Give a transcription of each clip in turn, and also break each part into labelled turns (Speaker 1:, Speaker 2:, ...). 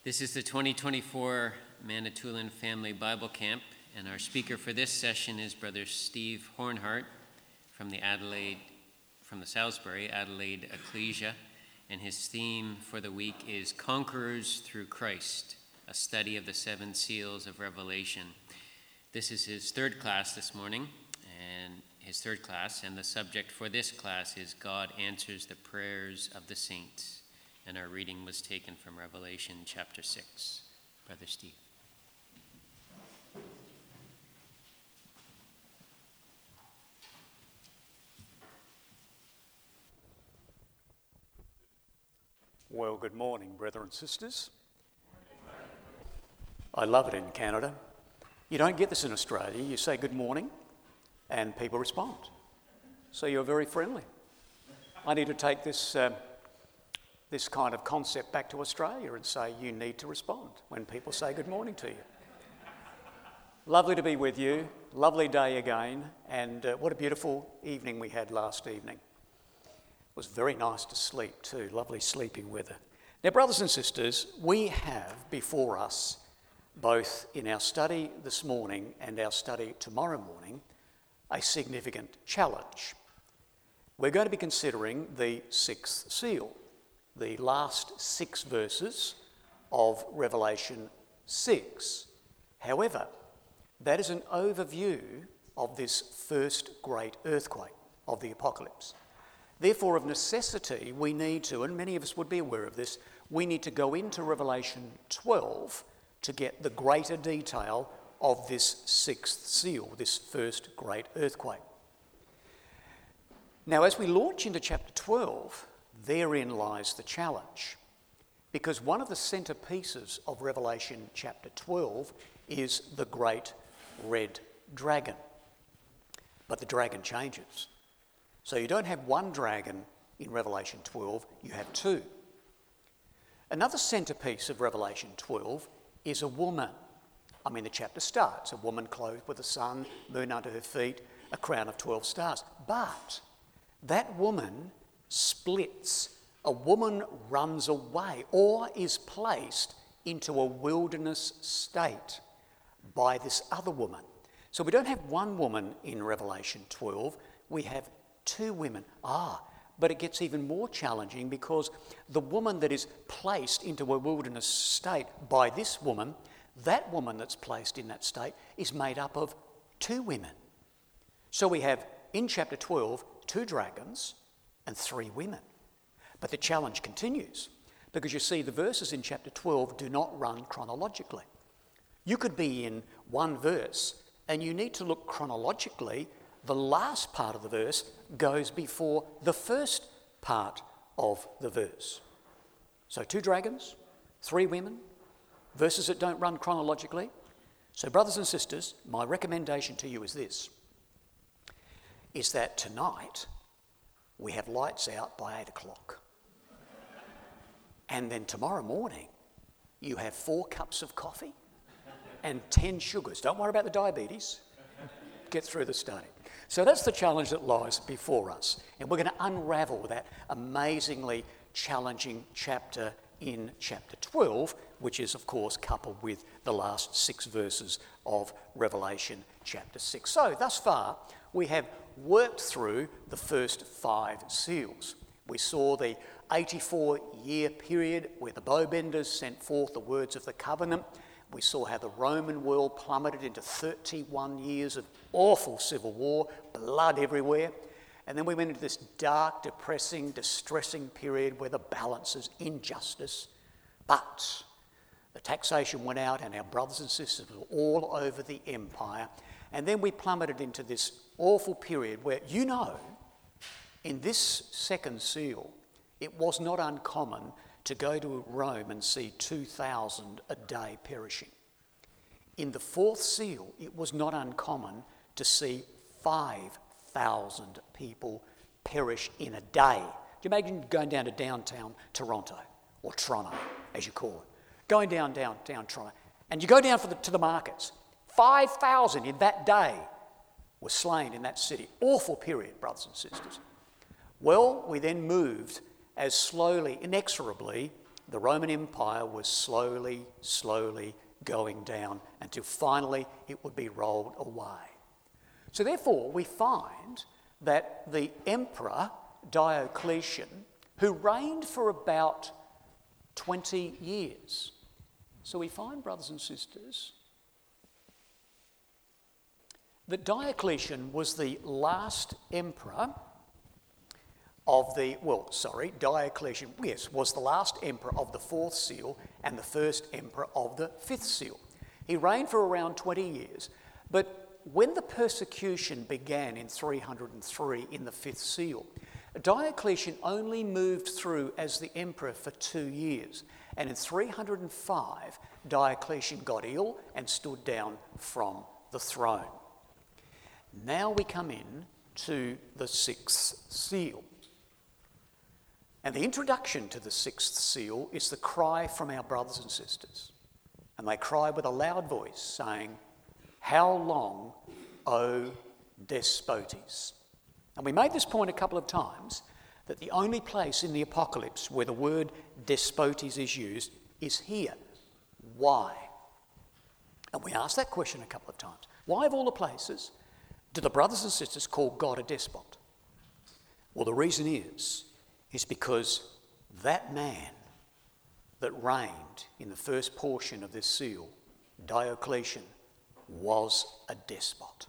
Speaker 1: This is the 2024 Manitoulin Family Bible Camp, and our speaker for this session is Brother Steve Hornhart from the Salisbury Adelaide Ecclesia, and his theme for the week is Conquerors Through Christ, a study of the seven seals of Revelation. This is his third class this morning, and the subject for this class is God Answers the Prayers of the Saints. And our reading was taken from Revelation chapter 6. Brother Steve.
Speaker 2: Well, good morning, brethren and sisters. I love it in Canada. You don't get this in Australia. You say good morning and people respond. So you're very friendly. I need to take this kind of concept back to Australia and say you need to respond when people say good morning to you. Lovely to be with you. Lovely day again. And what a beautiful evening we had last evening. It was very nice to sleep too. Lovely sleeping weather. Now, brothers and sisters, we have before us, both in our study this morning and our study tomorrow morning, a significant challenge. We're going to be considering the sixth seal, the last 6 verses of Revelation 6. However, that is an overview of this first great earthquake of the apocalypse. Therefore, of necessity, we need to, and many of us would be aware of this, we need to go into Revelation 12 to get the greater detail of this sixth seal, this first great earthquake. Now, as we launch into chapter 12, therein lies the challenge, because one of the centerpieces of Revelation chapter 12 is the great red dragon. But the dragon changes. So you don't have one dragon in Revelation 12, you have 2. Another centerpiece of Revelation 12 is a woman. The chapter starts, a woman clothed with the sun, moon under her feet, a crown of 12 stars. But that woman splits. A woman runs away or is placed into a wilderness state by this other woman. So we don't have one woman in Revelation 12, we have 2 women. But it gets even more challenging because the woman that is placed into a wilderness state by this woman, that woman that's placed in that state is made up of 2 women. So we have in chapter 12 2 dragons and 3 women. But the challenge continues because you see the verses in chapter 12 do not run chronologically. You could be in one verse and you need to look chronologically. The last part of the verse goes before the first part of the verse. So 2 dragons, 3 women, verses that don't run chronologically. So brothers and sisters, my recommendation to you is this, is that tonight we have lights out by 8 o'clock. And then tomorrow morning, you have 4 cups of coffee and 10 sugars. Don't worry about the diabetes. Get through the study. So that's the challenge that lies before us. And we're going to unravel that amazingly challenging chapter in chapter 12, which is, of course, coupled with the last 6 verses of Revelation chapter 6. So thus far, we have worked through the first 5 seals. We saw the 84-year period where the bowbenders sent forth the words of the covenant. We saw how the Roman world plummeted into 31 years of awful civil war, blood everywhere. And then we went into this dark, depressing, distressing period where the balance is injustice. But the taxation went out and our brothers and sisters were all over the empire. And then we plummeted into this awful period where, in this second seal, it was not uncommon to go to Rome and see 2,000 a day perishing. In the 4th seal, it was not uncommon to see 5,000 people perish in a day. Do you imagine going down to downtown Toronto, or Toronto, as you call it, going down Toronto, and you go down to the markets, 5,000 in that day were slain in that city. Awful period, brothers and sisters. Well, we then moved as slowly, inexorably, the Roman Empire was slowly going down until finally it would be rolled away. So therefore, we find that the emperor Diocletian, who reigned for about 20 years. So we find, brothers and sisters, that Diocletian was the last emperor of the, Diocletian, was the last emperor of the fourth seal and the first emperor of the fifth seal. He reigned for around 20 years, but when the persecution began in 303 in the fifth seal, Diocletian only moved through as the emperor for 2 years, and in 305 Diocletian got ill and stood down from the throne. Now we come in to the sixth seal. And the introduction to the sixth seal is the cry from our brothers and sisters. And they cry with a loud voice, saying, "How long, O despotes?" And we made this point a couple of times, that the only place in the Apocalypse where the word despotes is used is here. Why? And we asked that question a couple of times. Why, of all the places, do the brothers and sisters call God a despot? Well, the reason is because that man that reigned in the first portion of this seal, Diocletian, was a despot.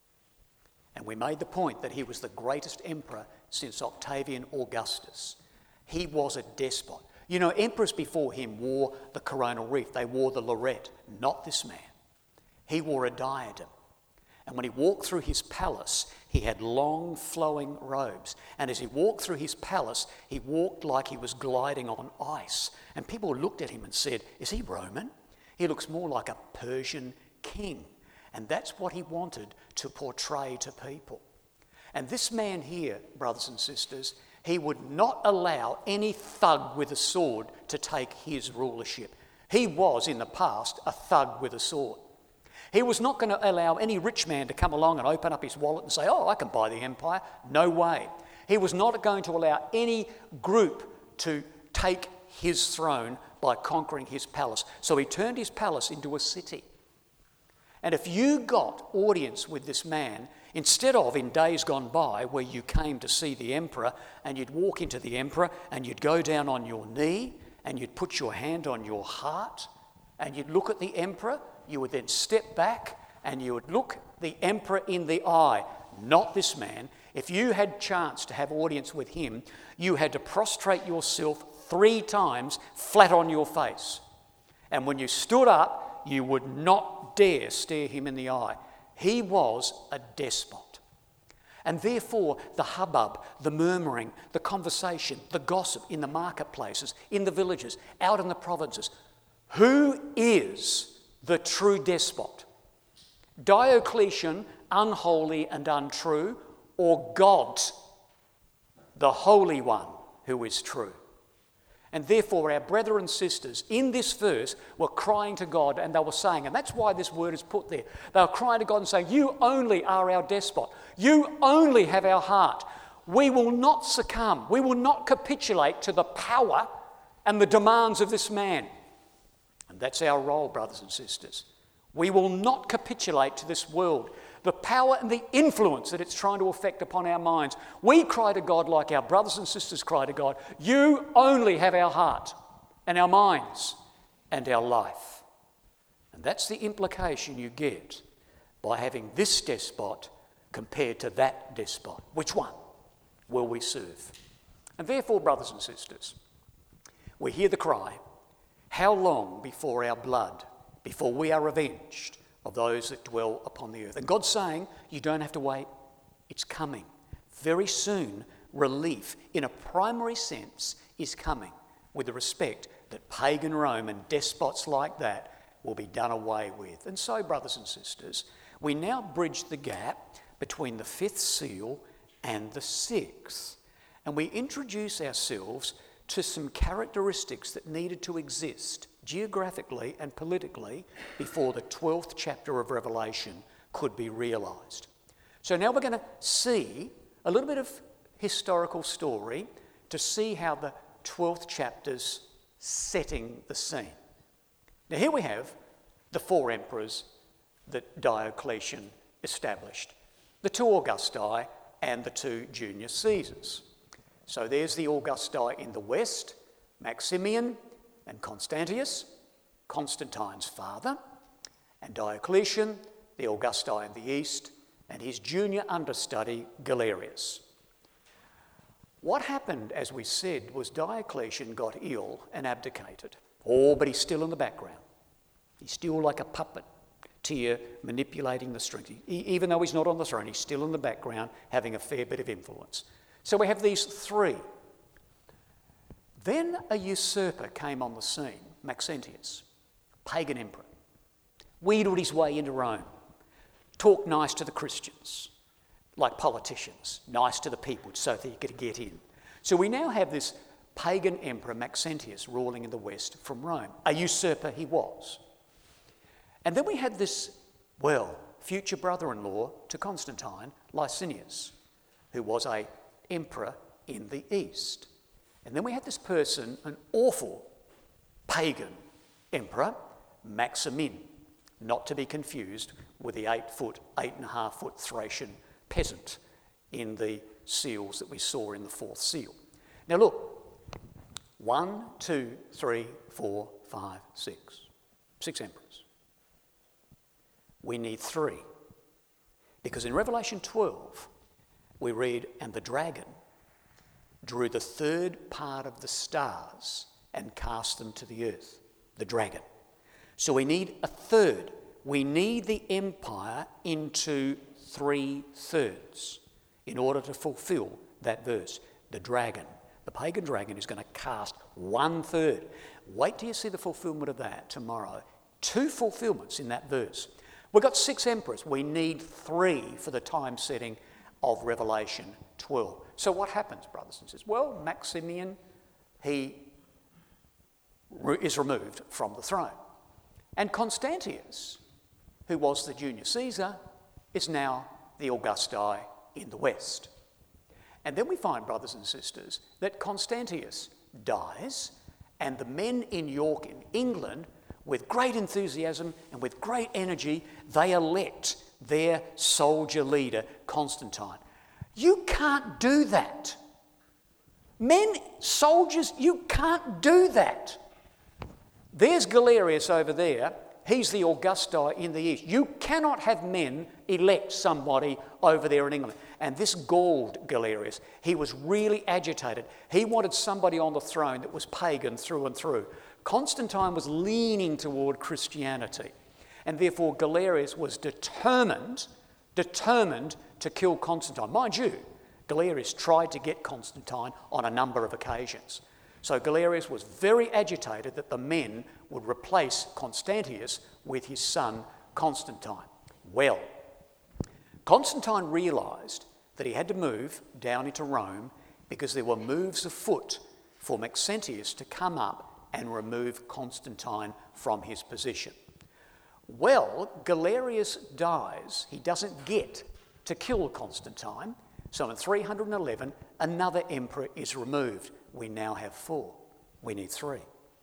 Speaker 2: And we made the point that he was the greatest emperor since Octavian Augustus. He was a despot. You know, emperors before him wore the coronal wreath. They wore the lorette. Not this man. He wore a diadem. And when he walked through his palace, he had long flowing robes. And as he walked through his palace, he walked like he was gliding on ice. And people looked at him and said, "Is he Roman? He looks more like a Persian king." And that's what he wanted to portray to people. And this man here, brothers and sisters, he would not allow any thug with a sword to take his rulership. He was, in the past, a thug with a sword. He was not going to allow any rich man to come along and open up his wallet and say, "Oh, I can buy the empire." No way. He was not going to allow any group to take his throne by conquering his palace. So he turned his palace into a city. And if you got audience with this man, instead of in days gone by where you came to see the emperor and you'd walk into the emperor and you'd go down on your knee and you'd put your hand on your heart and you'd look at the emperor, you would then step back and you would look the emperor in the eye. Not this man. If you had chance to have audience with him, you had to prostrate yourself 3 times flat on your face. And when you stood up, you would not dare stare him in the eye. He was a despot. And therefore, the hubbub, the murmuring, the conversation, the gossip in the marketplaces, in the villages, out in the provinces. Who is the true despot? Diocletian, unholy and untrue, or God, the Holy One who is true? And therefore, our brethren and sisters in this verse were crying to God, and they were saying, and that's why this word is put there. They were crying to God and saying, "You only are our despot. You only have our heart. We will not succumb. We will not capitulate to the power and the demands of this man." And that's our role, brothers and sisters. We will not capitulate to this world, the power and the influence that it's trying to affect upon our minds. We cry to God like our brothers and sisters cry to God. You only have our heart and our minds and our life. And that's the implication you get by having this despot compared to that despot. Which one will we serve? And therefore, brothers and sisters, we hear the cry, "How long before our blood, before we are avenged of those that dwell upon the earth?" And God's saying, you don't have to wait. It's coming. Very soon, relief, in a primary sense, is coming with the respect that pagan Rome and despots like that will be done away with. And so, brothers and sisters, we now bridge the gap between the fifth seal and the sixth. And we introduce ourselves to some characteristics that needed to exist geographically and politically before the 12th chapter of Revelation could be realised. So now we're going to see a little bit of historical story to see how the 12th chapter's setting the scene. Now here we have the 4 emperors that Diocletian established, the 2 Augusti and the 2 junior Caesars. So there's the Augusti in the west, Maximian and Constantius, Constantine's father, and Diocletian, the Augusti in the east, and his junior understudy, Galerius. What happened, as we said, was Diocletian got ill and abdicated. Oh, but he's still in the background. He's still like a puppet manipulating the strings. Even though he's not on the throne, he's still in the background, having a fair bit of influence. So we have these 3. Then a usurper came on the scene, Maxentius, pagan emperor, wheedled his way into Rome, talked nice to the Christians, like politicians, nice to the people so that he could get in. So we now have this pagan emperor Maxentius ruling in the west from Rome. A usurper he was. And then we had this, future brother-in-law to Constantine, Licinius, who was an emperor in the east. And then we had this person, an awful pagan emperor, Maximin, not to be confused with the 8.5 foot Thracian peasant in the seals that we saw in the 4th seal. Now look, 1, 2, 3, 4, 5, 6. 6 emperors. We need 3. Because in Revelation 12, we read, and the dragon drew the 3rd part of the stars and cast them to the earth. The dragon. So we need a 3rd. We need the empire into 3/3 in order to fulfill that verse. The dragon, the pagan dragon, is going to cast 1/3. Wait till you see the fulfilment of that tomorrow. 2 fulfilments in that verse. We've got 6 emperors. We need 3 for the time setting of Revelation 12. So what happens, brothers and sisters? Well, Maximian, he is removed from the throne. And Constantius, who was the junior Caesar, is now the Augusti in the west. And then we find, brothers and sisters, that Constantius dies, and the men in York in England, with great enthusiasm and with great energy, they elect their soldier leader, Constantine. You can't do that. Men, soldiers, you can't do that. There's Galerius over there. He's the Augusti in the east. You cannot have men elect somebody over there in England. And this galled Galerius. He was really agitated. He wanted somebody on the throne that was pagan through and through. Constantine was leaning toward Christianity. And therefore Galerius was determined to kill Constantine. Mind you, Galerius tried to get Constantine on a number of occasions. So Galerius was very agitated that the men would replace Constantius with his son Constantine. Well, Constantine realised that he had to move down into Rome because there were moves afoot for Maxentius to come up and remove Constantine from his position. Well, Galerius dies. He doesn't get to kill Constantine. So in 311, another emperor is removed. We now have 4. We need 3.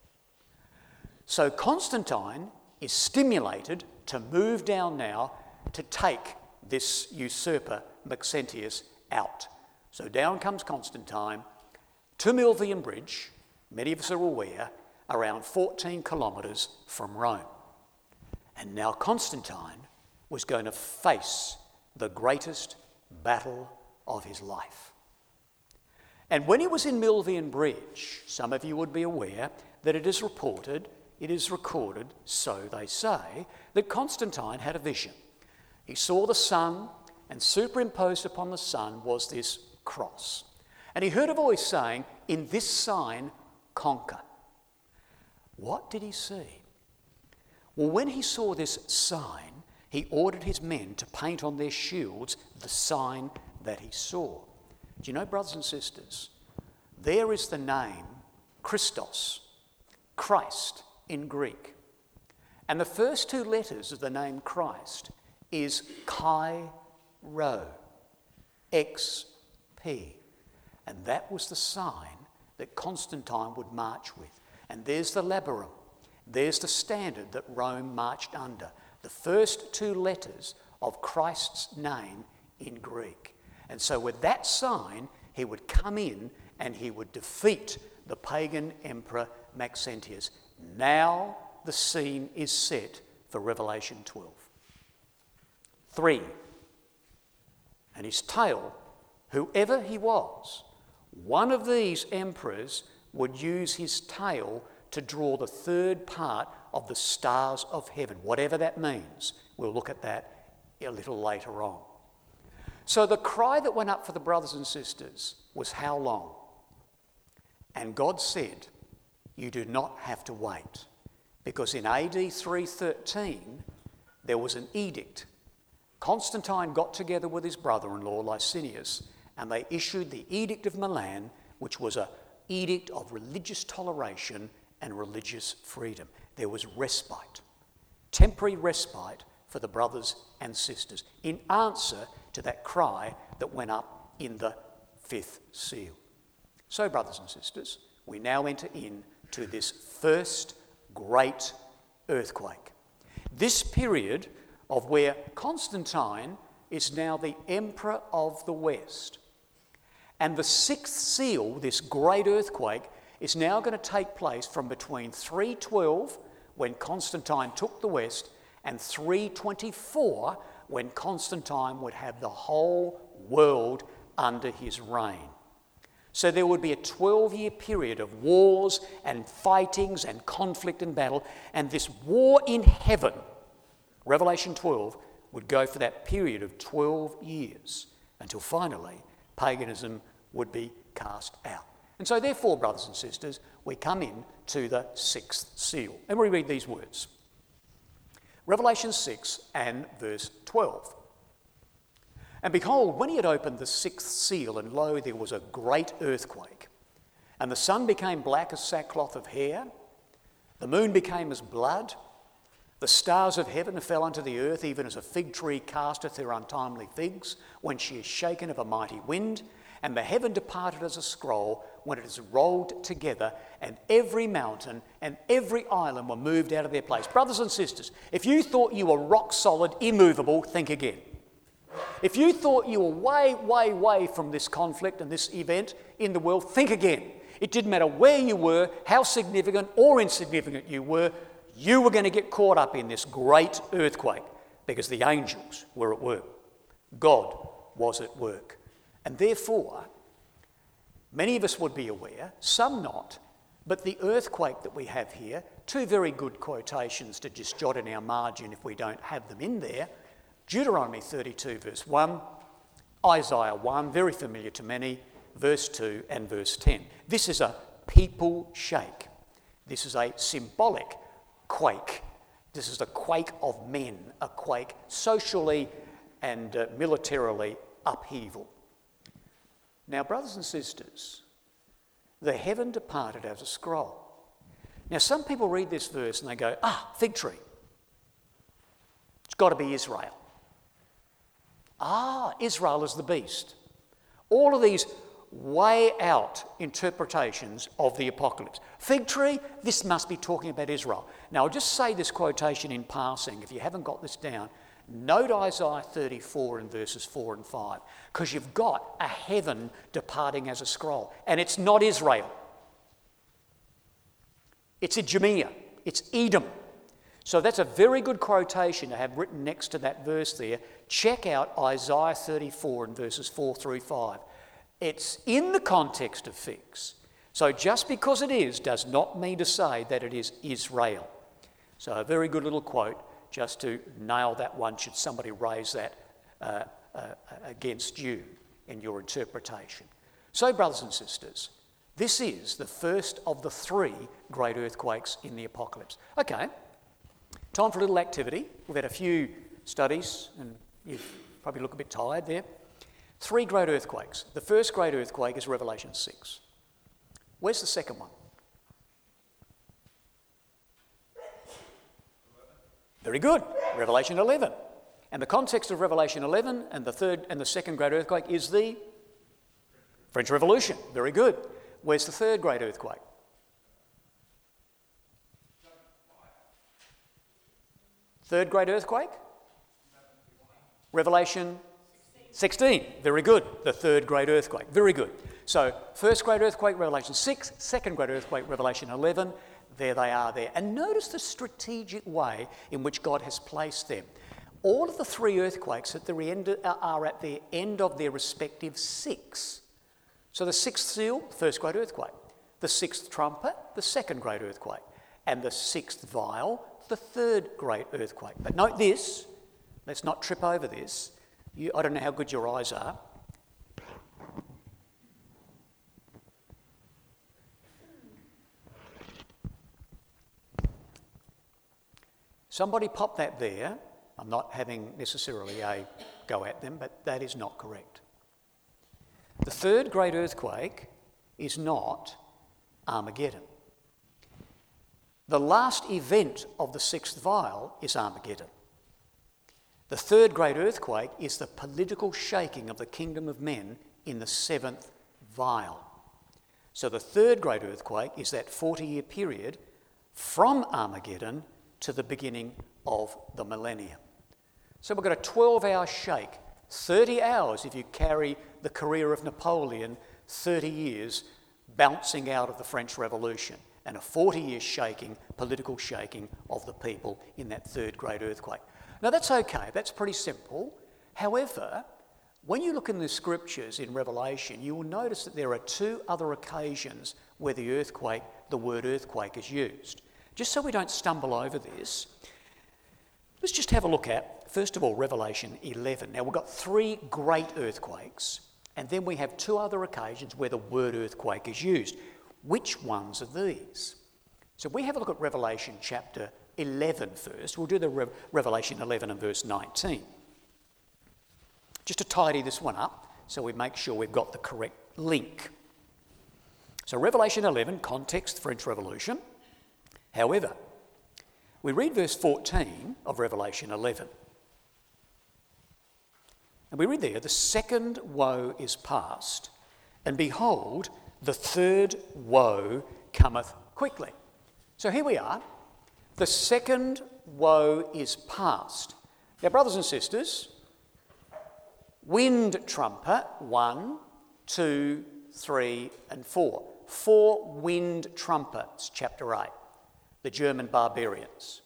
Speaker 2: So Constantine is stimulated to move down now to take this usurper Maxentius out. So down comes Constantine to Milvian Bridge, many of us are aware, around 14 kilometres from Rome. And now Constantine was going to face the greatest battle of his life. And when he was in Milvian Bridge, some of you would be aware that it is recorded, so they say, that Constantine had a vision. He saw the sun, and superimposed upon the sun was this cross. And he heard a voice saying, "In this sign, conquer." What did he see? Well, when he saw this sign, he ordered his men to paint on their shields the sign that he saw. Do you know, brothers and sisters, there is the name Christos, Christ in Greek. And the first 2 letters of the name Christ is Chi Rho, XP. And that was the sign that Constantine would march with. And there's the labarum. There's the standard that Rome marched under. The first two letters of Christ's name in Greek. And so with that sign, he would come in and he would defeat the pagan emperor Maxentius. Now the scene is set for Revelation 12. 3. And his tail, whoever he was, one of these emperors would use his tail to draw the third part of the stars of heaven, whatever that means. We'll look at that a little later on. So the cry that went up for the brothers and sisters was, how long? And God said, you do not have to wait, because in AD 313 there was an edict. Constantine got together with his brother-in-law Licinius, and they issued the Edict of Milan, which was an edict of religious toleration and religious freedom. There was respite, temporary respite for the brothers and sisters, in answer to that cry that went up in the fifth seal. So, brothers and sisters, we now enter into this first great earthquake. This period of where Constantine is now the emperor of the West. And the sixth seal, this great earthquake, is now going to take place from between 312, when Constantine took the West, and 324, when Constantine would have the whole world under his reign. So there would be a 12-year period of wars and fightings and conflict and battle, and this war in heaven, Revelation 12, would go for that period of 12 years until finally paganism would be cast out. And so therefore, brothers and sisters, we come in to the sixth seal. And we read these words. Revelation 6 and verse 12. And behold, when he had opened the sixth seal, and lo, there was a great earthquake, and the sun became black as sackcloth of hair, the moon became as blood, the stars of heaven fell unto the earth, even as a fig tree casteth her untimely figs, when she is shaken of a mighty wind, and the heaven departed as a scroll, when it is rolled together, and every mountain and every island were moved out of their place. Brothers and sisters, if you thought you were rock solid, immovable, think again. If you thought you were way, way, way from this conflict and this event in the world, think again. It didn't matter where you were, how significant or insignificant you were going to get caught up in this great earthquake, because the angels were at work. God was at work. And therefore, many of us would be aware, some not, but the earthquake that we have here, two very good quotations to just jot in our margin if we don't have them in there. Deuteronomy 32 verse 1, Isaiah 1, very familiar to many, verse 2 and verse 10. This is a people shake. This is a symbolic quake. This is a quake of men, a quake socially and militarily upheaval. Now, brothers and sisters, the heaven departed as a scroll. Now, some people read this verse and they go, fig tree. It's got to be Israel. Israel is the beast. All of these way out interpretations of the apocalypse. Fig tree, this must be talking about Israel. Now, I'll just say this quotation in passing, if you haven't got this down. Note Isaiah 34 in verses 4 and 5, because you've got a heaven departing as a scroll, and it's not Israel. It's Idumea, it's Edom. So that's a very good quotation to have written next to that verse there. Check out Isaiah 34 in verses 4 through 5. It's in the context of figs. So just because it is does not mean to say that it is Israel. So a very good little quote just to nail that one should somebody raise that against you in your interpretation. So, brothers and sisters, this is the first of the three great earthquakes in the apocalypse. Okay, time for a little activity. We've had a few studies and you probably look a bit tired there. Three great earthquakes. The first great earthquake is Revelation 6. Where's the second one? Very good. Revelation 11. And the context of Revelation 11 and the third and the second great earthquake is the French Revolution. Very good. Where's the third great earthquake? Third great earthquake? Revelation 16. Very good. The third great earthquake. Very good. So, first great earthquake, Revelation 6. Second great earthquake, Revelation 11. There they are there. And notice the strategic way in which God has placed them. All of the three earthquakes are at the end of their respective six. So the sixth seal, first great earthquake. The sixth trumpet, the second great earthquake. And the sixth vial, the third great earthquake. But note this, let's not trip over this. I don't know how good your eyes are. Somebody pop that there. I'm not having necessarily a go at them, but that is not correct. The third great earthquake is not Armageddon. The last event of the sixth vial is Armageddon. The third great earthquake is the political shaking of the kingdom of men in the seventh vial. So the third great earthquake is that 40-year period from Armageddon to the beginning of the millennium. So we've got a 12-hour shake, 30 hours if you carry the career of Napoleon, 30 years bouncing out of the French Revolution, and a 40-year shaking, political shaking of the people in that third great earthquake. Now that's okay, that's pretty simple. However, when you look in the scriptures in Revelation, you will notice that there are two other occasions where the word earthquake is used. Just so we don't stumble over this, let's just have a look at, first of all, Revelation 11. Now, we've got three great earthquakes, and then we have two other occasions where the word earthquake is used. Which ones are these? So we have a look at Revelation chapter 11 first. We'll do the Revelation 11 and verse 19. Just to tidy this one up, so we make sure we've got the correct link. So Revelation 11, context, French Revolution. However, we read verse 14 of Revelation 11. And we read there, the second woe is past, and behold, the third woe cometh quickly. So here we are. The second woe is past. Now, brothers and sisters, wind trumpet, 1, 2, 3, and 4. 4 wind trumpets, chapter 8. The German barbarians.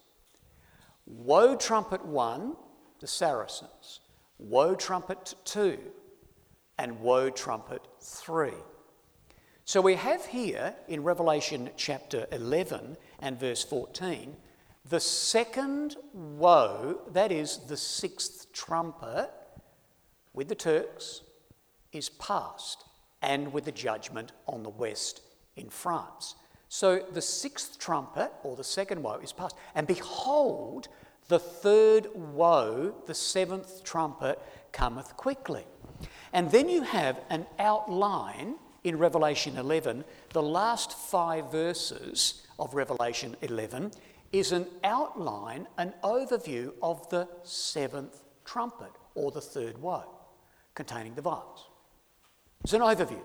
Speaker 2: Woe trumpet 1, the Saracens. Woe trumpet 2, and woe trumpet 3. So we have here in Revelation chapter 11 and verse 14, the second woe, that is the sixth trumpet, with the Turks, is past, and with the judgment on the west in France. So the sixth trumpet, or the second woe, is past. And behold, the third woe, the seventh trumpet, cometh quickly. And then you have an outline in Revelation 11. The last 5 verses of Revelation 11 is an outline, an overview of the seventh trumpet, or the third woe, containing the vials. It's an overview.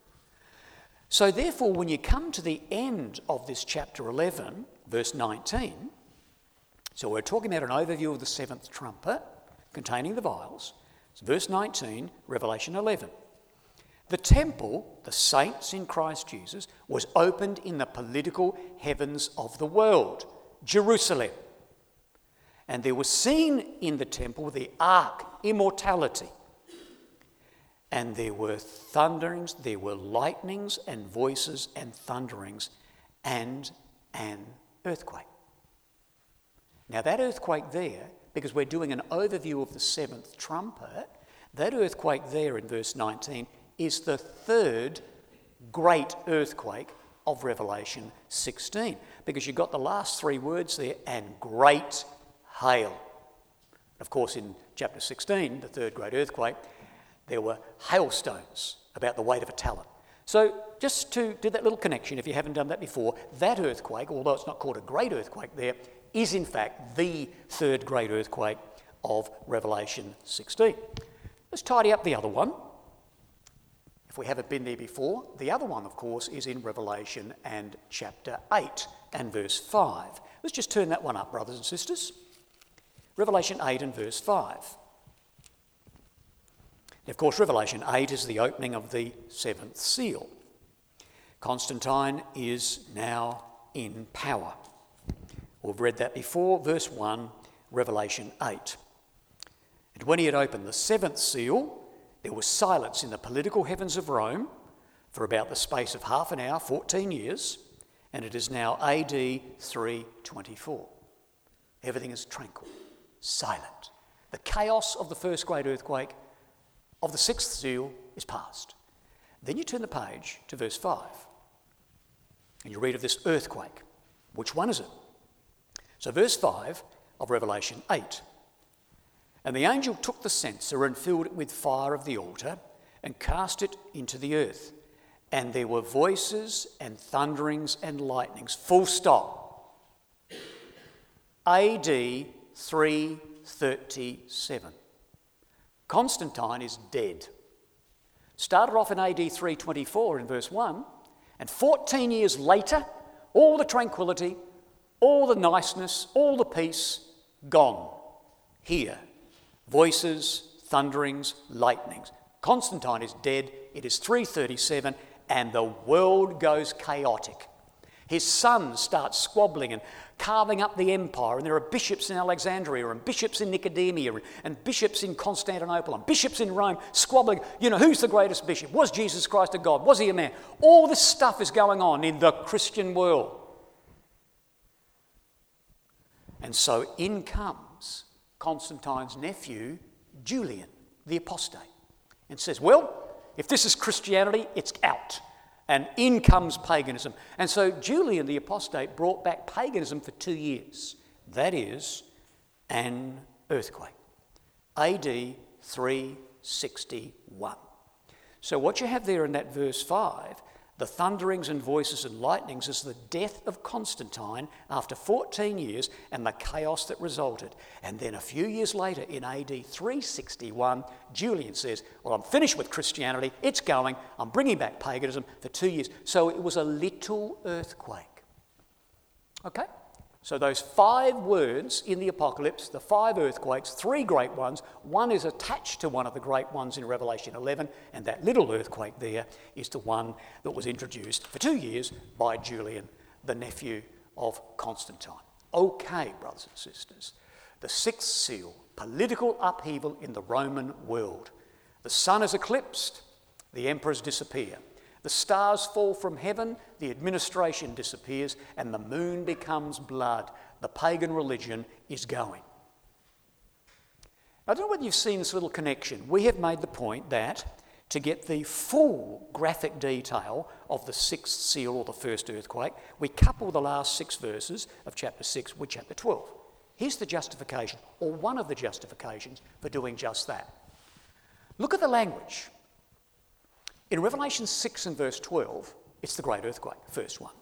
Speaker 2: So therefore, when you come to the end of this chapter 11, verse 19, so we're talking about an overview of the seventh trumpet containing the vials. So verse 19, Revelation 11. The temple, the saints in Christ Jesus, was opened in the political heavens of the world, Jerusalem. And there was seen in the temple the ark, immortality. And there were thunderings, there were lightnings and voices and thunderings and an earthquake. Now that earthquake there, because we're doing an overview of the seventh trumpet, that earthquake there in verse 19 is the third great earthquake of Revelation 16. Because you've got the last 3 words there, and great hail. Of course, in chapter 16, the third great earthquake, there were hailstones about the weight of a talent. So just to do that little connection, if you haven't done that before, that earthquake, although it's not called a great earthquake there, is in fact the third great earthquake of Revelation 16. Let's tidy up the other one. If we haven't been there before, the other one, of course, is in Revelation and chapter 8 and verse 5. Let's just turn that one up, brothers and sisters. Revelation 8 and verse 5. Of course, Revelation 8 is the opening of the seventh seal. Constantine is now in power. We've read that before, verse 1, Revelation 8. And when he had opened the seventh seal, there was silence in the political heavens of Rome for about the space of half an hour, 14 years, and it is now AD 324. Everything is tranquil, silent. The chaos of the first great earthquake of the sixth seal is past. Then you turn the page to verse 5, and you read of this earthquake. Which one is it? So verse 5 of Revelation 8. And the angel took the censer and filled it with fire of the altar and cast it into the earth. And there were voices and thunderings and lightnings. Full stop. AD 337. Constantine is dead. Started off in AD 324 in verse 1, and 14 years later, all the tranquility, all the niceness, all the peace, gone. Here, voices, thunderings, lightnings. Constantine is dead. It is 337, and the world goes chaotic. His sons start squabbling and carving up the empire, and there are bishops in Alexandria and bishops in Nicomedia and bishops in Constantinople and bishops in Rome squabbling. You know, who's the greatest bishop? Was Jesus Christ a God? Was he a man? All this stuff is going on in the Christian world. And so in comes Constantine's nephew, Julian, the apostate, and says, well, if this is Christianity, it's out. And in comes paganism. And so Julian the apostate brought back paganism for 2 years. That is an earthquake. AD 361. So what you have there in that verse 5, the thunderings and voices and lightnings, is the death of Constantine after 14 years and the chaos that resulted. And then a few years later in AD 361, Julian says, well, I'm finished with Christianity, it's going, I'm bringing back paganism for 2 years. So it was a little earthquake. Okay? So those 5 words in the Apocalypse, the 5 earthquakes, 3 great ones, one is attached to one of the great ones in Revelation 11, and that little earthquake there is the one that was introduced for 2 years by Julian, the nephew of Constantine. Okay, brothers and sisters, the sixth seal, political upheaval in the Roman world. The sun is eclipsed, the emperors disappear. The stars fall from heaven, the administration disappears, and the moon becomes blood. The pagan religion is going. I don't know whether you've seen this little connection. We have made the point that to get the full graphic detail of the sixth seal or the first earthquake, we couple the last 6 verses of chapter 6 with chapter 12. Here's the justification, or one of the justifications for doing just that. Look at the language. In Revelation 6 and verse 12, it's the great earthquake, first one.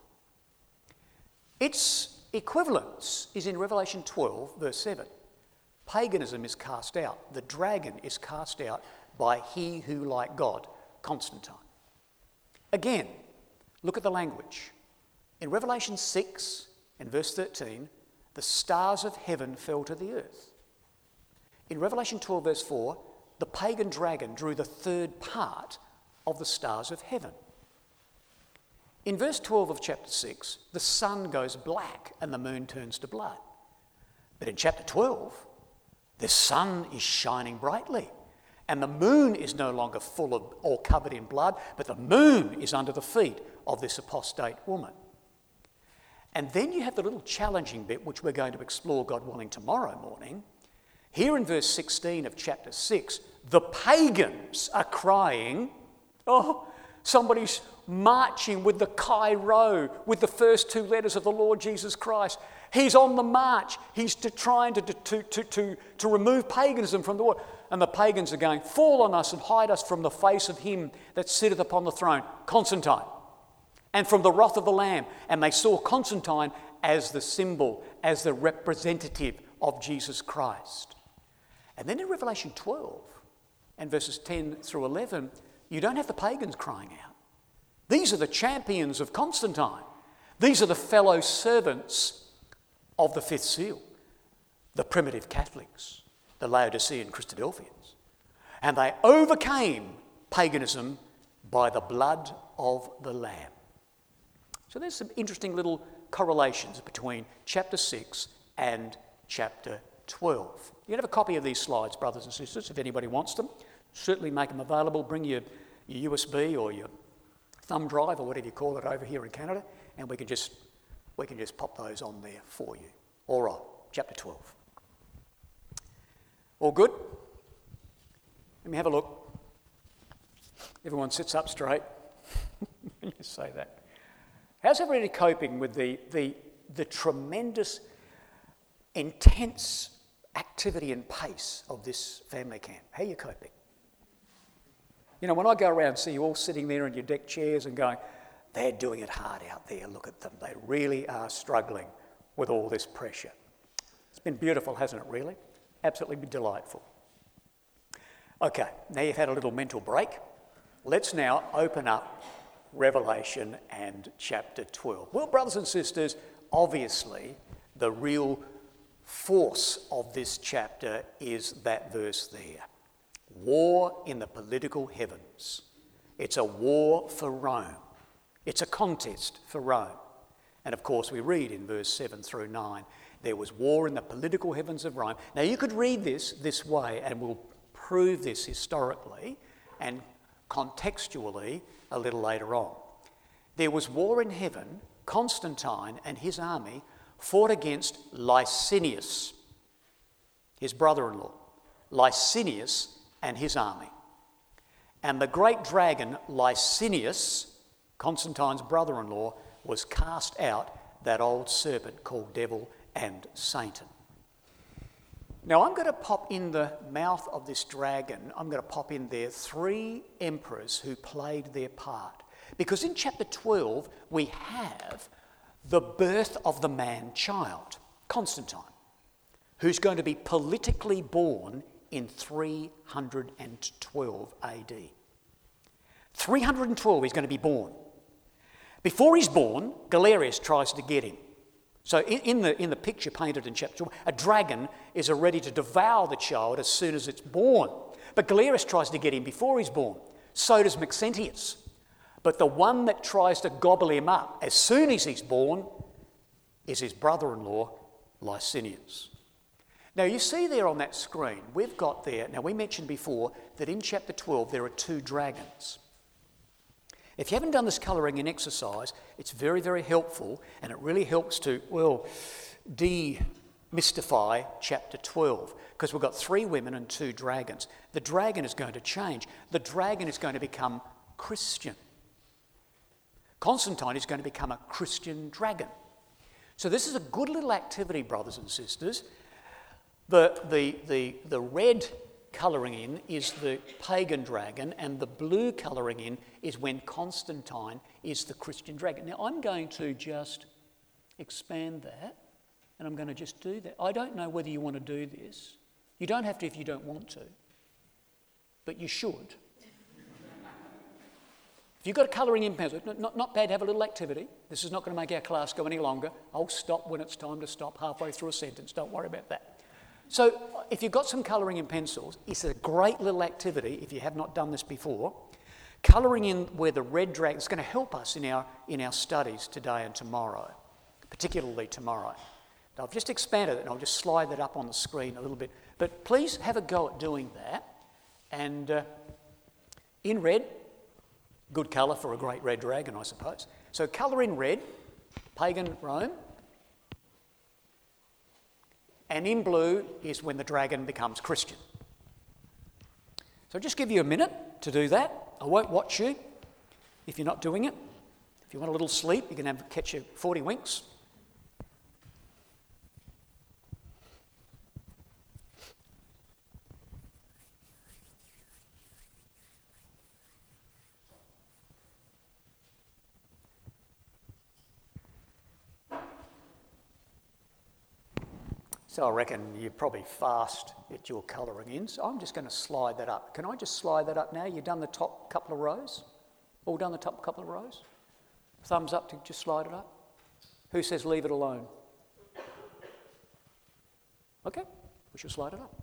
Speaker 2: Its equivalence is in Revelation 12, verse 7. Paganism is cast out. The dragon is cast out by he who, like God, Constantine. Again, look at the language. In Revelation 6 and verse 13, the stars of heaven fell to the earth. In Revelation 12, verse 4, the pagan dragon drew the third part of the stars of heaven. In verse 12 of chapter 6, the sun goes black and the moon turns to blood. But in chapter 12, the sun is shining brightly and the moon is no longer full of or covered in blood, but the moon is under the feet of this apostate woman. And then you have the little challenging bit, which we're going to explore, God willing, tomorrow morning. Here in verse 16 of chapter 6, the pagans are crying, oh, somebody's marching with the Chi Rho, with the first 2 letters of the Lord Jesus Christ. He's on the march. He's trying to remove paganism from the world. And the pagans are going, fall on us and hide us from the face of him that sitteth upon the throne, Constantine, and from the wrath of the Lamb. And they saw Constantine as the symbol, as the representative of Jesus Christ. And then in Revelation 12 and verses 10 through 11, you don't have the pagans crying out. These are the champions of Constantine. These are the fellow servants of the fifth seal. the primitive Catholics, the Laodicean Christadelphians. And they overcame paganism by the blood of the Lamb. So there's some interesting little correlations between chapter 6 and chapter 12. You can have a copy of these slides, brothers and sisters, if anybody wants them. Certainly make them available. Bring your USB or your thumb drive or whatever you call it over here in Canada, and we can just pop those on there for you. All right, chapter 12. All good? Let me have a look. Everyone sits up straight. You say that. How's everybody coping with the tremendous, intense activity and pace of this family camp? How are you coping? You know, when I go around and see you all sitting there in your deck chairs and going, they're doing it hard out there, look at them. They really are struggling with all this pressure. It's been beautiful, hasn't it, really? Absolutely delightful. Okay, now you've had a little mental break. Let's now open up Revelation and chapter 12. Well, brothers and sisters, obviously the real force of this chapter is that verse there. War in the political heavens. It's a war for Rome. It's a contest for Rome. And of course we read in verse 7 through 9, there was war in the political heavens of Rome. Now you could read this way, and we'll prove this historically and contextually a little later on. There was war in heaven. Constantine and his army fought against Licinius, his brother-in-law. Licinius and his army. And the great dragon Licinius, Constantine's brother-in-law, was cast out, that old serpent called Devil and Satan. Now I'm going to pop in the mouth of this dragon, I'm going to pop in there 3 emperors who played their part. Because in chapter 12 we have the birth of the man-child, Constantine, who's going to be politically born in 312 AD. 312 he's going to be born. Before he's born, Galerius tries to get him. So in the picture painted in chapter 12, a dragon is ready to devour the child as soon as it's born. But Galerius tries to get him before he's born. So does Maxentius. But the one that tries to gobble him up as soon as he's born is his brother-in-law, Licinius. Now you see there on that screen, we've got there, now we mentioned before that in chapter 12 there are 2 dragons. If you haven't done this colouring in exercise, it's very, very helpful, and it really helps to, demystify chapter 12, because we've got 3 women and 2 dragons. The dragon is going to change. The dragon is going to become Christian. Constantine is going to become a Christian dragon. So this is a good little activity, brothers and sisters. The red colouring in is the pagan dragon, and the blue colouring in is when Constantine is the Christian dragon. Now I'm going to just expand that, and I'm going to just do that. I don't know whether you want to do this. You don't have to if you don't want to, but you should. If you've got a colouring in pencil, not bad to have a little activity. This is not going to make our class go any longer. I'll stop when it's time to stop, halfway through a sentence. Don't worry about that. So if you've got some colouring in pencils, it's a great little activity if you have not done this before. Colouring in where the red dragon is going to help us in our studies today and tomorrow, particularly tomorrow. Now, I've just expanded it, and I'll just slide that up on the screen a little bit. But please have a go at doing that. And in red, good colour for a great red dragon, I suppose. So colour in red, pagan Rome. And in blue is when the dragon becomes Christian. So I'll just give you a minute to do that. I won't watch you if you're not doing it. If you want a little sleep, you can catch your 40 winks. So I reckon you're probably fast at your colouring in, so I'm just going to slide that up. Can I just slide that up now? You've done the top couple of rows? All done the top couple of rows? Thumbs up to just slide it up. Who says leave it alone? Okay, we shall slide it up.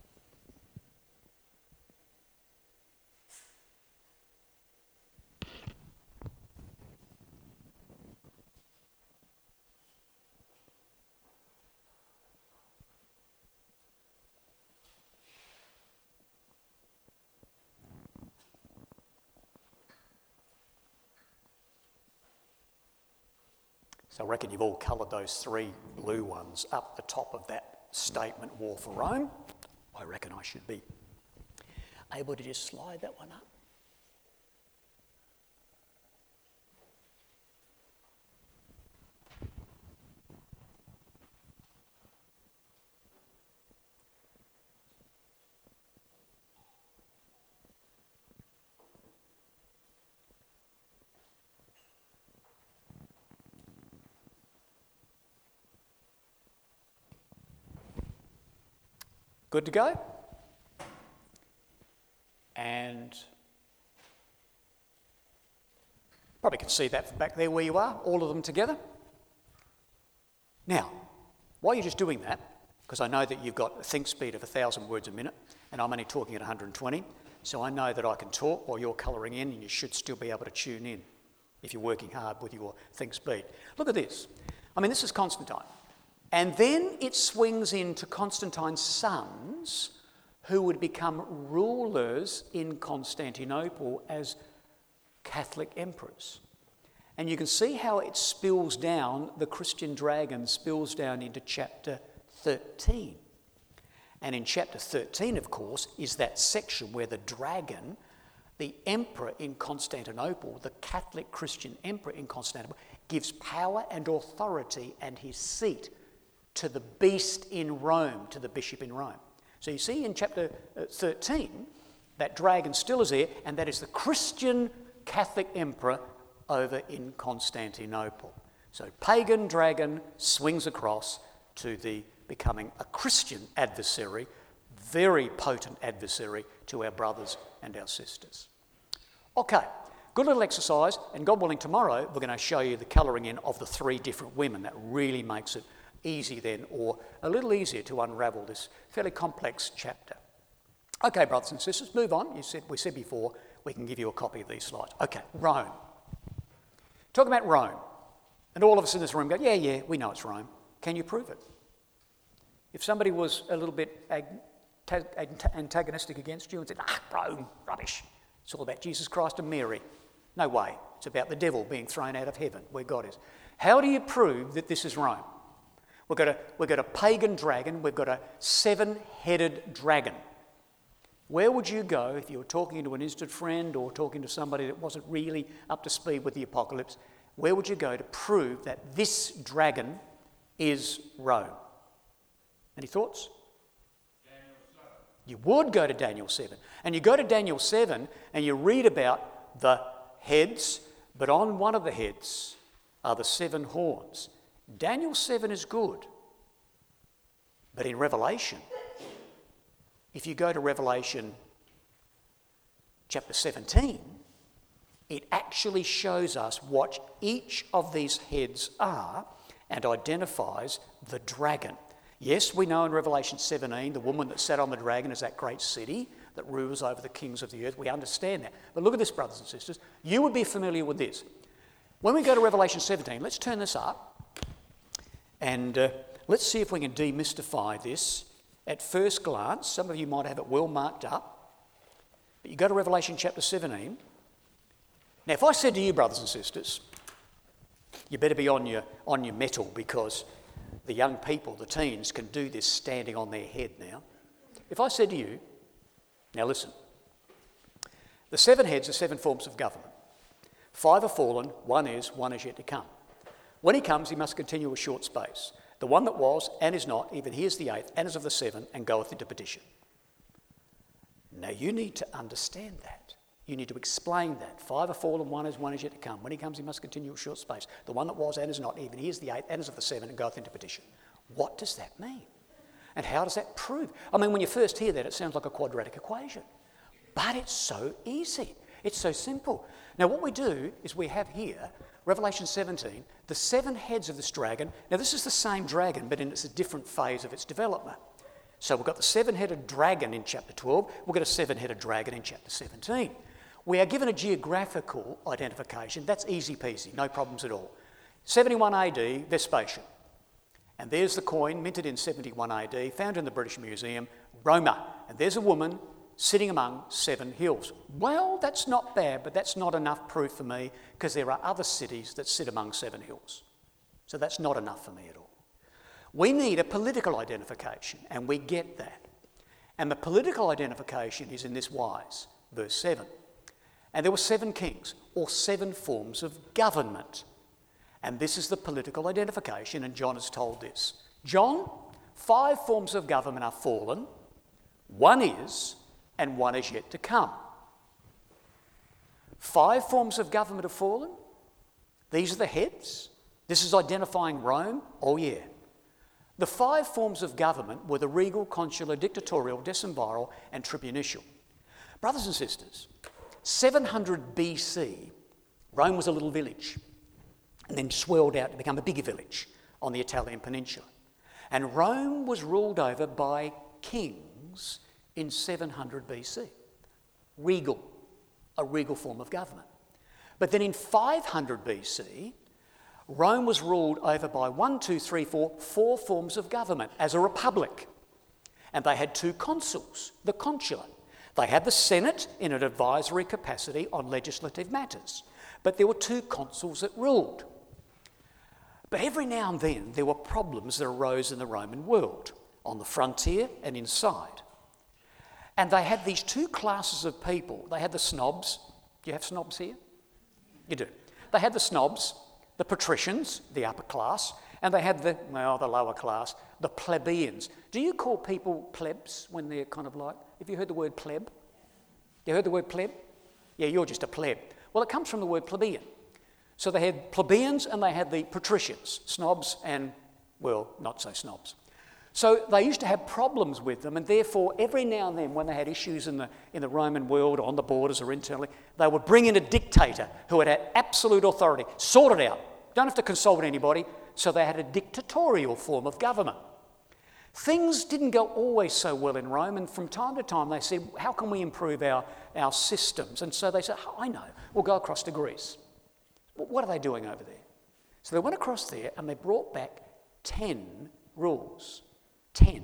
Speaker 2: So I reckon you've all coloured those 3 blue ones up the top of that statement, War for Rome. I reckon I should be able to just slide that one up. Good to go? And probably can see that from back there where you are, all of them together. Now, while you're just doing that, because I know that you've got a think speed of 1,000 words a minute, and I'm only talking at 120, so I know that I can talk while you're colouring in, and you should still be able to tune in if you're working hard with your think speed. Look at this. I mean, this is Constantine. And then it swings into Constantine's sons, who would become rulers in Constantinople as Catholic emperors. And you can see how it spills down, the Christian dragon spills down into chapter 13. And in chapter 13, of course, is that section where the dragon, the emperor in Constantinople, the Catholic Christian emperor in Constantinople, gives power and authority and his seat to the beast in Rome, to the bishop in Rome. So you see in chapter 13, that dragon still is there, and that is the Christian Catholic emperor over in Constantinople. So pagan dragon swings across to the becoming a Christian adversary, very potent adversary to our brothers and our sisters. Okay, good little exercise, and God willing tomorrow we're going to show you the colouring in of the 3 different women. That really makes it easy then, or a little easier to unravel this fairly complex chapter. Okay, brothers and sisters, move on. We said before we can give you a copy of these slides. Okay, Rome. Talk about Rome. And all of us in this room go, yeah, we know it's Rome. Can you prove it? If somebody was a little bit antagonistic against you and said, Rome, rubbish. It's all about Jesus Christ and Mary. No way. It's about the devil being thrown out of heaven, where God is. How do you prove that this is Rome? We've got a pagan dragon. We've got a 7-headed dragon. Where would you go if you were talking to an instant friend or talking to somebody that wasn't really up to speed with the apocalypse? Where would you go to prove that this dragon is Rome? Any thoughts?
Speaker 3: Daniel 7.
Speaker 2: You would go to Daniel 7. And you go to Daniel 7 and you read about the heads, but on one of the heads are the 7 horns. Daniel 7 is good. But in Revelation, if you go to Revelation chapter 17, it actually shows us what each of these heads are and identifies the dragon. Yes, we know in Revelation 17, the woman that sat on the dragon is that great city that rules over the kings of the earth. We understand that. But look at this, brothers and sisters. You would be familiar with this. When we go to Revelation 17, let's turn this up. And let's see if we can demystify this at first glance. Some of you might have it well marked up. But you go to Revelation chapter 17. Now, if I said to you, brothers and sisters, you better be on your mettle, because the young people, the teens, can do this standing on their head now. If I said to you, now listen, the 7 heads are 7 forms of government. 5 are fallen, one is yet to come. When he comes, he must continue a short space. The one that was and is not, even he is the 8th, and is of the 7, and goeth into perdition. Now you need to understand that. You need to explain that. 5 are fallen, one is yet to come. When he comes, he must continue a short space. The one that was and is not, even he is the 8th, and is of the 7, and goeth into perdition. What does that mean? And how does that prove? I mean, when you first hear that, it sounds like a quadratic equation. But it's so easy. It's so simple. Now what we do is we have here Revelation 17, the 7 heads of this dragon. Now this is the same dragon, but it's a different phase of its development. So we've got the seven-headed dragon in chapter 12. We've got a seven-headed dragon in chapter 17. We are given a geographical identification. That's easy peasy, no problems at all. 71 AD, Vespasian. And there's the coin minted in 71 AD, found in the British Museum, Roma. And there's a woman sitting among 7 hills. Well, that's not bad, but that's not enough proof for me because there are other cities that sit among 7 hills. So that's not enough for me at all. We need a political identification, and we get that. And the political identification is in this wise, verse 7. And there were 7 kings, or 7 forms of government. And this is the political identification, and John is told this. John, 5 forms of government are fallen, 1 is, and 1 is yet to come. 5 forms of government have fallen. These are the heads. This is identifying Rome. Oh yeah. The 5 forms of government were the regal, consular, dictatorial, decemviral, and tribunitial. Brothers and sisters, 700 BC, Rome was a little village and then swelled out to become a bigger village on the Italian peninsula. And Rome was ruled over by kings in 700 BC. Regal, a regal form of government. But then in 500 BC, Rome was ruled over by 4 forms of government as a republic. And they had 2 consuls, the consulate. They had the Senate in an advisory capacity on legislative matters. But there were 2 consuls that ruled. But every now and then there were problems that arose in the Roman world, on the frontier and inside. And they had these 2 classes of people. They had the snobs. Do you have snobs here? You do. They had the snobs, the patricians, the upper class, and they had the lower class, the plebeians. Do you call people plebs when they're kind of like, have you heard the word pleb? You heard the word pleb? Yeah, you're just a pleb. Well, it comes from the word plebeian. So they had plebeians and they had the patricians, snobs and, well, not so snobs. So they used to have problems with them, and therefore every now and then when they had issues in the Roman world, on the borders or internally, they would bring in a dictator who had absolute authority, sort it out, don't have to consult anybody, so they had a dictatorial form of government. Things didn't go always so well in Rome, and from time to time they said, how can we improve our systems? And so they said, I know, we'll go across to Greece. What are they doing over there? So they went across there and they brought back 10 rules. 10.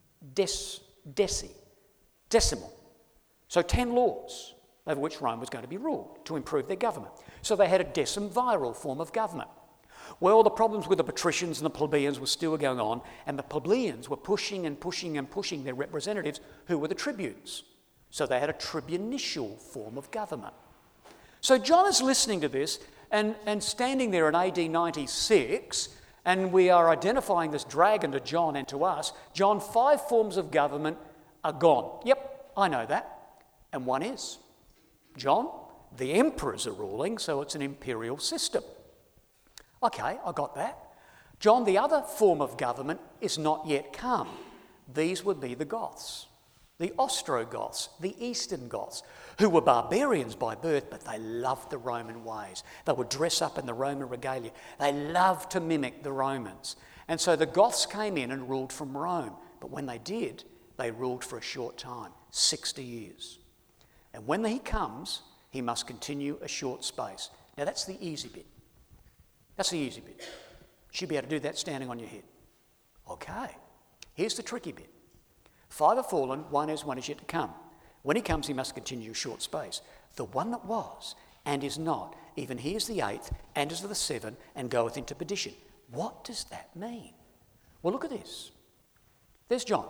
Speaker 2: Decimal. So 10 laws over which Rome was going to be ruled to improve their government. So they had a decemviral form of government. Well, the problems with the patricians and the plebeians were still going on, and the plebeians were pushing their representatives, who were the tribunes. So they had a tribunitial form of government. So John is listening to this and standing there in AD 96, and we are identifying this dragon to John and to us. John, 5 forms of government are gone. Yep, I know that. And 1 is. John, the emperors are ruling, so it's an imperial system. Okay, I got that. John, the other form of government is not yet come. These would be the Goths, the Ostrogoths, the Eastern Goths, who were barbarians by birth, but they loved the Roman ways. They would dress up in the Roman regalia. They loved to mimic the Romans. And so the Goths came in and ruled from Rome. But when they did, they ruled for a short time, 60 years. And when he comes, he must continue a short space. Now that's the easy bit. That's the easy bit. You should be able to do that standing on your head. Okay, here's the tricky bit. 5 have fallen, 1 is yet to come. When he comes, he must continue a short space. The one that was and is not, even he is the 8th and is of the 7 and goeth into perdition. What does that mean? Well, look at this. There's John.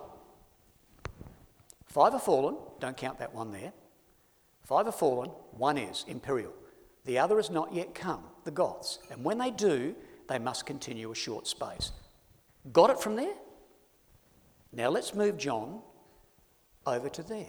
Speaker 2: 5 have fallen, don't count that 1 there. 5 have fallen, 1 is imperial. The other has not yet come, the Goths. And when they do, they must continue a short space. Got it from there? Now let's move John over to there.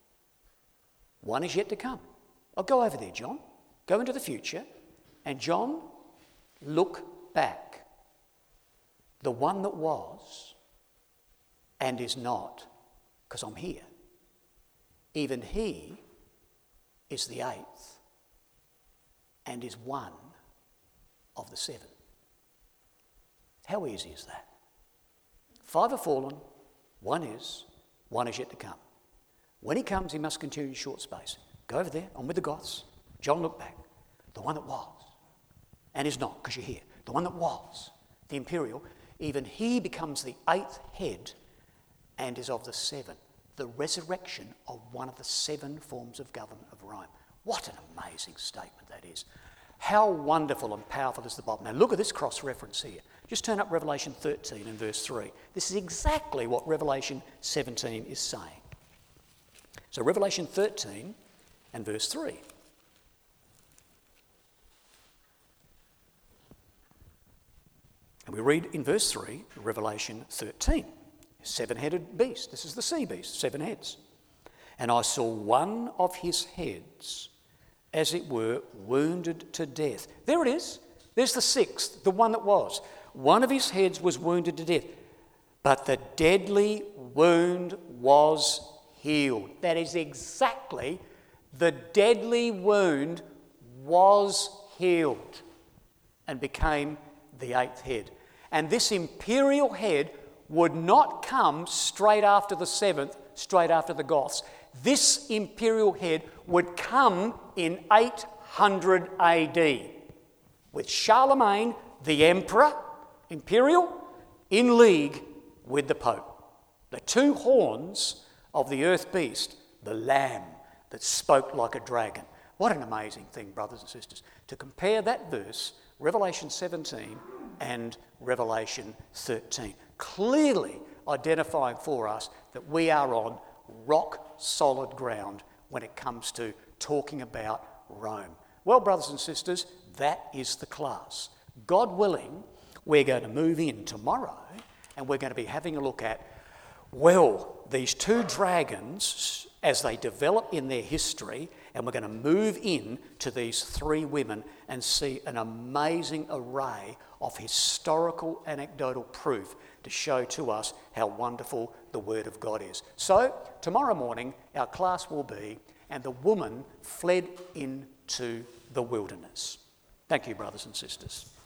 Speaker 2: 1 is yet to come. I'll go over there, John. Go into the future. And John, look back. The one that was and is not, because I'm here. Even he is the 8th and is 1 of the 7. How easy is that? 5 have fallen, One is yet to come. When he comes, he must continue in short space. Go over there, on with the Goths. John, look back. The one that was, and is not, because you're here. The one that was, the imperial, even he becomes the 8th head and is of the 7. The resurrection of one of the 7 forms of government of Rome. What an amazing statement that is. How wonderful and powerful is the Bible. Now look at this cross-reference here. Just turn up Revelation 13 and verse 3. This is exactly what Revelation 17 is saying. So Revelation 13 and verse 3. And we read in verse 3, Revelation 13. 7-headed beast. This is the sea beast, 7 heads. And I saw one of his heads, as it were, wounded to death. There it is. There's the 6th, the one that was. One of his heads was wounded to death, but the deadly wound was healed. That is exactly, the deadly wound was healed and became the 8th head. And this imperial head would not come straight after the 7th, straight after the Goths. This imperial head would come in 800 AD with Charlemagne, the emperor, imperial, in league with the Pope. The 2 horns of the earth beast, the lamb that spoke like a dragon. What an amazing thing, brothers and sisters, to compare that verse, Revelation 17 and Revelation 13. Clearly identifying for us that we are on rock solid ground when it comes to talking about Rome. Well, brothers and sisters, that is the class. God willing, we're going to move in tomorrow and we're going to be having a look at, well, these 2 dragons as they develop in their history, and we're going to move in to these 3 women and see an amazing array of historical anecdotal proof to show to us how wonderful the Word of God is. So, tomorrow morning, our class will be, and the woman fled into the wilderness. Thank you, brothers and sisters.